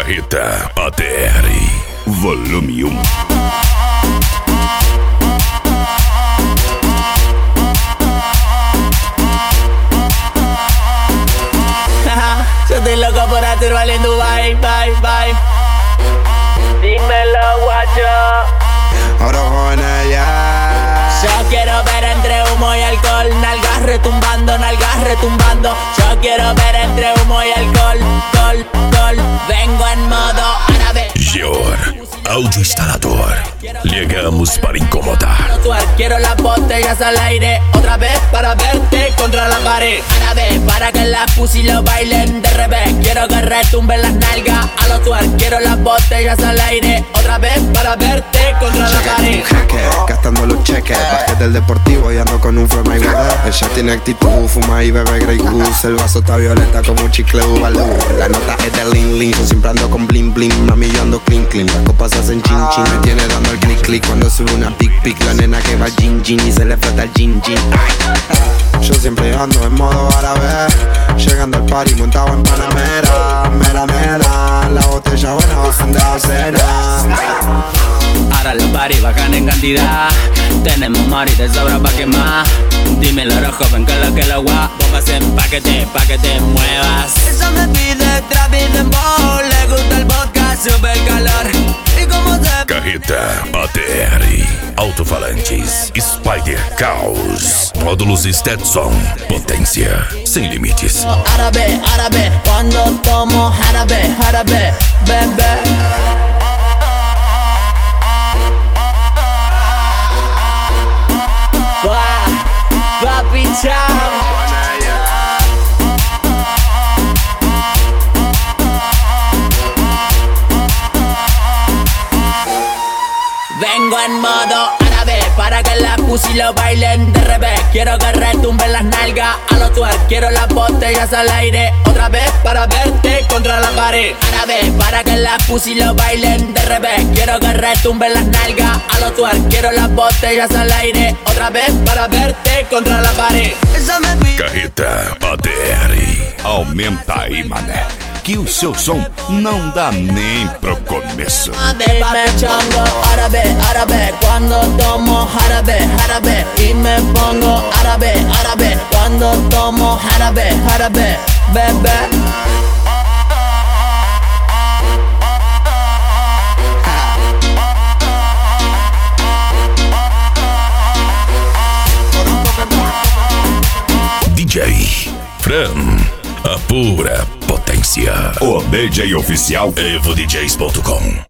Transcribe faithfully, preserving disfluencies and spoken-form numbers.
Carreta A T R Volume um. Yo estoy loco por hacer valiendo bye, bye, bye. Dímelo, guacho. Ahora jóvenes ya. Yo quiero ver entre humo y alcohol, nalgas retumbando, nalgas retumbando. Yo quiero ver entre humo y alcohol, gol, gol. Vengo en modo árabe. Geor, audioinstalador. Llegamos para incomodar. Quiero las botellas al aire otra vez para verte contra la pared. Árabe, para que las pussy lo bailen de revés. Quiero que retumben las nalgas a los tuar. Quiero las botellas al aire otra vez para verte contra la pared. Cheque, gastando los cheques. Bajé del deportivo y ando con un flow my god. Ella tiene actitud, fuma y bebe Grey Goose. El vaso está violeta como un chicle Ubalú. La nota es de Lin Lin. Yo siempre ando con bling bling. Mami, yo ando clean clean. Las copas hacen chin chin. Me tiene dando el click click cuando sube una pic pic. La nena que va gin gin y se le falta el gin gin. Yo siempre ando en modo árabe. Llegando al party montado en Panamera. Mera mera. La botella buena bajan de acera. Ahora los party bajan en cantidad. Tenemos mari de sobra pa' quemar. Dímelo rojo, ven que lo que lo guap. Bombas en paquete, pa' que te muevas. Ella me pide trap in the bowl. Le gusta el vodka, sube el calor. Y como se... Carreta A T R Alto-falantes Spider Caos Módulos Stetson. Potência sem limites. Árabe, árabe, cuando tomo árabe, árabe, bebé. Papi chao. Vengo en modo árabe para que las pussy lo bailen de revés. Quiero que retumben las nalgas a los tuer. Quiero las botellas al aire otra vez para verte contra la pared. Árabe para que las pussy lo bailen de revés. Quiero que retumben las nalgas a los tuer. Quiero las botellas al aire otra vez para verte contra la pared. Carreta A T R. Aumenta aí, mané, que o seu som não dá nem pro começo. Me chango árabe, árabe, cuando tomo árabe, árabe. Y me pongo árabe, árabe, cuando tomo árabe, árabe, bebé. D J Fran, a pura potência. O D J oficial evo d js ponto com.